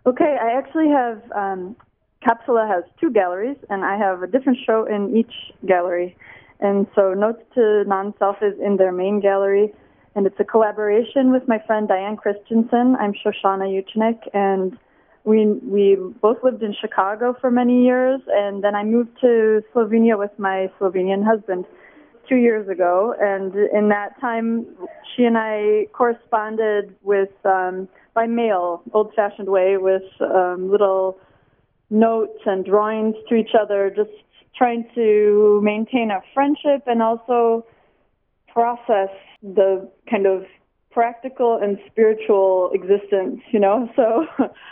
Okay, I actually have, Capsula has two galleries, and I have a different show in each gallery. And so Notes to Non-Self is in their main gallery, and it's a collaboration with my friend Diane Christensen. I'm Shoshana Uchnik, and we both lived in Chicago for many years, and then I moved to Slovenia with my Slovenian husband 2 years ago. And in that time, she and I corresponded with by mail, old-fashioned way, with little notes and drawings to each other, just trying to maintain a friendship and also process the kind of practical and spiritual existence, you know. So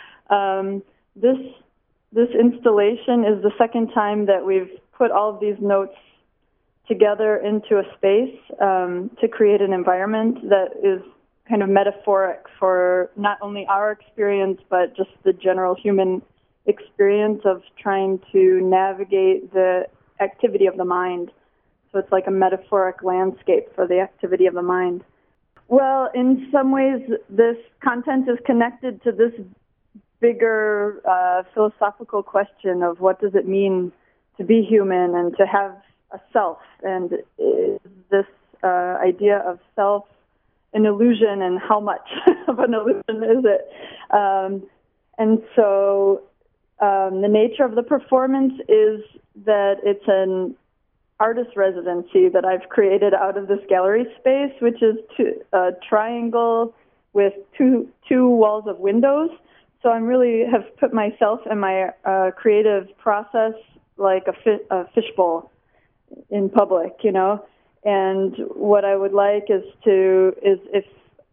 this installation is the second time that we've put all of these notes together into a space to create an environment that is kind of metaphoric for not only our experience, but just the general human experience of trying to navigate the activity of the mind. So it's like a metaphoric landscape for the activity of the mind. Well, in some ways, this content is connected to this bigger philosophical question of what does it mean to be human and to have a self, and is this idea of self an illusion, and how much of an illusion is it? And so the nature of the performance is that it's an artist residency that I've created out of this gallery space, which is a triangle with two walls of windows. So I really have put myself and my creative process like a fishbowl in public, you know. And what I would like is if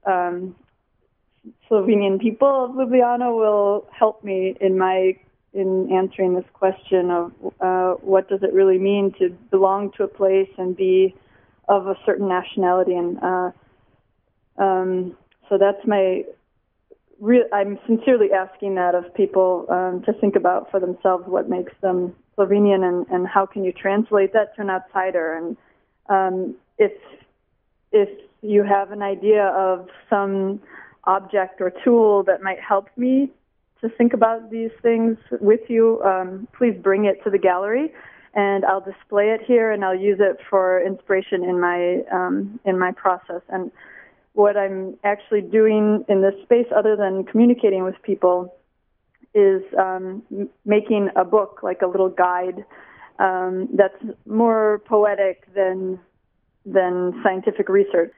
Slovenian people of Ljubljana will help me in answering this question of what does it really mean to belong to a place and be of a certain nationality. And so that's I'm sincerely asking that of people to think about for themselves what makes them Slovenian, and how can you translate that to an outsider. And if you have an idea of some object or tool that might help me to think about these things with you, please bring it to the gallery, and I'll display it here, and I'll use it for inspiration in my process. And what I'm actually doing in this space, other than communicating with people, is making a book, like a little guide that's more poetic than scientific research.